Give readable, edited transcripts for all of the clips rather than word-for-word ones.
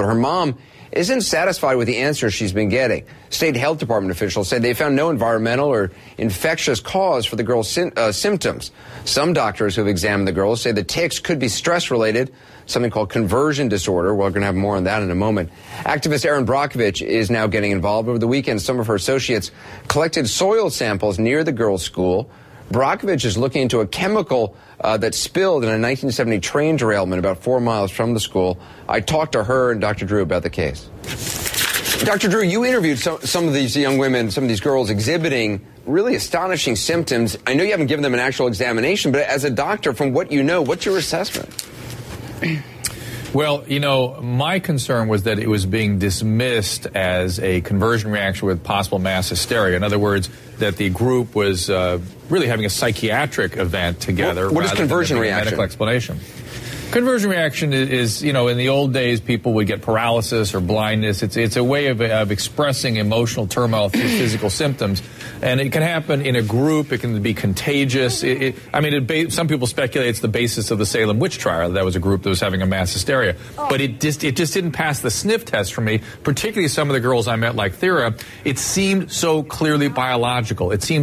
but her mom isn't satisfied with the answers she's been getting. State health department officials say they found no environmental or infectious cause for the girl's symptoms. Some doctors who have examined the girls say the tics could be stress-related, something called conversion disorder. We're going to have more on that in a moment. Activist Erin Brockovich is now getting involved. Over the weekend, some of her associates collected soil samples near the girls' school. Brockovich is looking into a chemical that spilled in a 1970 train derailment about 4 miles from the school. I talked to her and Dr. Drew about the case. Dr. Drew, you interviewed some of these young women, some of these girls exhibiting really astonishing symptoms. I know you haven't given them an actual examination, but as a doctor, from what you know, what's your assessment? Well, you know, my concern was that it was being dismissed as a conversion reaction with possible mass hysteria. In other words, that the group was really having a psychiatric event together. What is conversion reaction? Medical explanation. Conversion reaction is, you know, in the old days, people would get paralysis or blindness. It's a way of expressing emotional turmoil through physical symptoms. And it can happen in a group. It can be contagious. Some people speculate it's the basis of the Salem witch trial. That was a group that was having a mass hysteria. But it just didn't pass the sniff test for me, particularly some of the girls I met like Thera. It seemed so clearly biological. It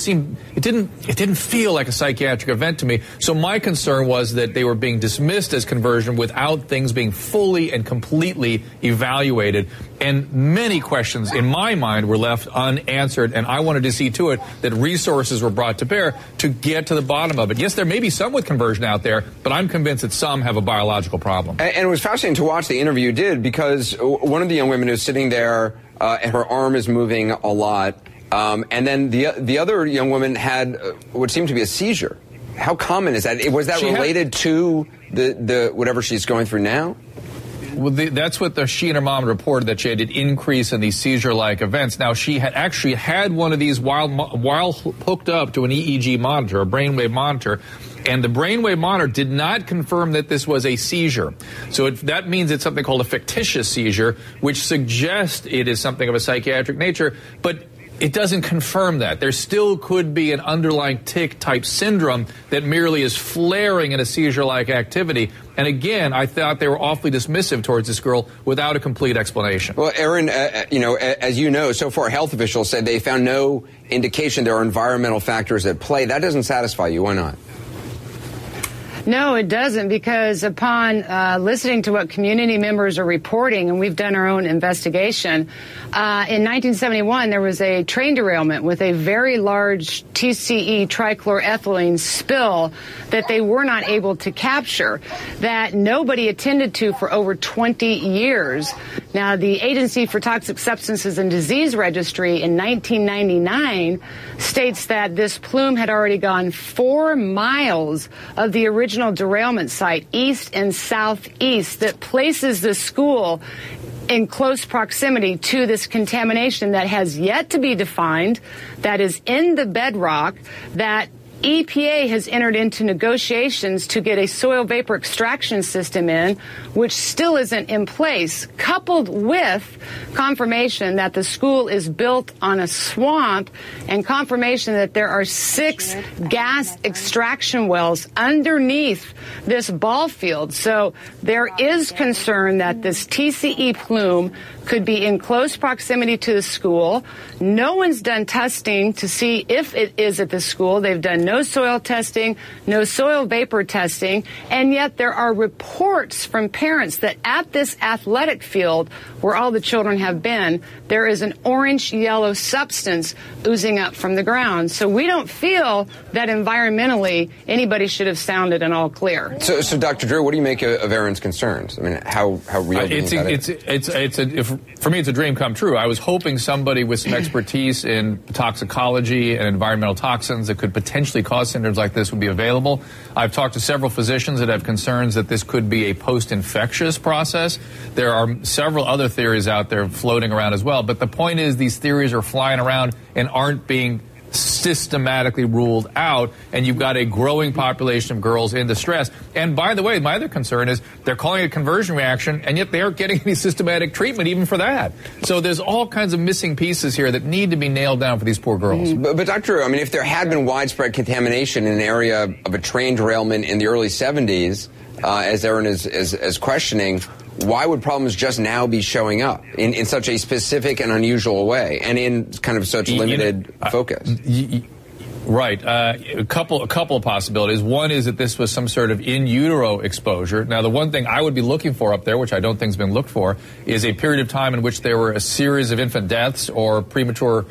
didn't feel like a psychiatric event to me. So my concern was that they were being dismissed as conversion without things being fully and completely evaluated. And many questions in my mind were left unanswered, and I wanted to see to it that resources were brought to bear to get to the bottom of it. Yes, there may be some with conversion out there, but I'm convinced that some have a biological problem. And it was fascinating to watch the interview you did, because one of the young women who's sitting there, and her arm is moving a lot, and then the other young woman had what seemed to be a seizure. How common is that? Was that related to the whatever she's going through now? Well, that's what she and her mom reported, that she had an increase in these seizure-like events. Now, she had actually had one of these while hooked up to an EEG monitor, a brainwave monitor, and the brainwave monitor did not confirm that this was a seizure. So that means it's something called a fictitious seizure, which suggests it is something of a psychiatric nature, but it doesn't confirm that. There still could be an underlying tic-type syndrome that merely is flaring in a seizure-like activity. And again, I thought they were awfully dismissive towards this girl without a complete explanation. Well, Erin, as you know, so far health officials said they found no indication there are environmental factors at play. That doesn't satisfy you. Why not? No, it doesn't, because upon listening to what community members are reporting, and we've done our own investigation, in 1971 there was a train derailment with a very large TCE trichloroethylene spill that they were not able to capture, that nobody attended to for over 20 years. Now, the Agency for Toxic Substances and Disease Registry in 1999 states that this plume had already gone 4 miles of the original derailment site, east and southeast, that places the school in close proximity to this contamination that has yet to be defined, that is in the bedrock, that EPA has entered into negotiations to get a soil vapor extraction system in, which still isn't in place, coupled with confirmation that the school is built on a swamp and confirmation that there are 6 gas extraction wells underneath this ball field. So there is concern that this TCE plume could be in close proximity to the school. No one's done testing to see if it is at the school. They've done no soil testing, no soil vapor testing, and yet there are reports from parents that at this athletic field where all the children have been, there is an orange-yellow substance oozing up from the ground. So we don't feel that environmentally anybody should have sounded an all clear. So Dr. Drew, what do you make of Erin's concerns? I mean, how real do you think that is? For me, it's a dream come true. I was hoping somebody with some expertise in toxicology and environmental toxins that could potentially cause syndromes like this would be available. I've talked to several physicians that have concerns that this could be a post-infectious process. There are several other theories out there floating around as well. But the point is, these theories are flying around and aren't being systematically ruled out, and you've got a growing population of girls in distress. And by the way, my other concern is they're calling it conversion reaction, and yet they aren't getting any systematic treatment even for that. So there's all kinds of missing pieces here that need to be nailed down for these poor girls. But Dr. Drew, I mean, if there had been widespread contamination in an area of a train derailment in the early 70s, as Aaron is questioning, why would problems just now be showing up in such a specific and unusual way and in kind of such limited focus? Right. A couple of possibilities. One is that this was some sort of in utero exposure. Now, the one thing I would be looking for up there, which I don't think has been looked for, is a period of time in which there were a series of infant deaths or premature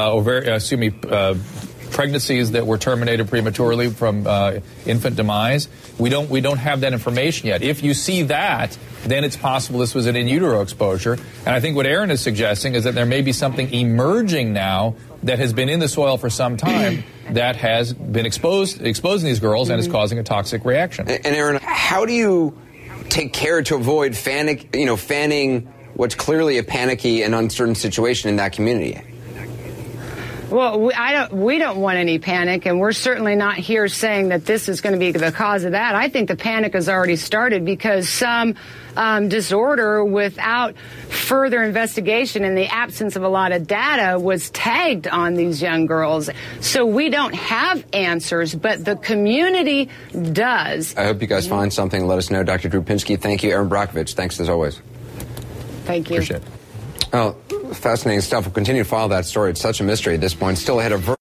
pregnancies that were terminated prematurely from infant demise. We don't have that information yet. If you see that, then it's possible this was an in utero exposure. And I think what Aaron is suggesting is that there may be something emerging now that has been in the soil for some time that has been exposing these girls and is causing a toxic reaction. And Aaron, how do you take care to avoid fanning what's clearly a panicky and uncertain situation in that community? Well, we don't want any panic, and we're certainly not here saying that this is going to be the cause of that. I think the panic has already started because some disorder without further investigation in the absence of a lot of data was tagged on these young girls. So we don't have answers, but the community does. I hope you guys find something. Let us know. Dr. Drew Pinsky, thank you. Aaron Brockovich, thanks as always. Thank you. Appreciate it. Oh, fascinating stuff. We'll continue to follow that story. It's such a mystery at this point. Still ahead of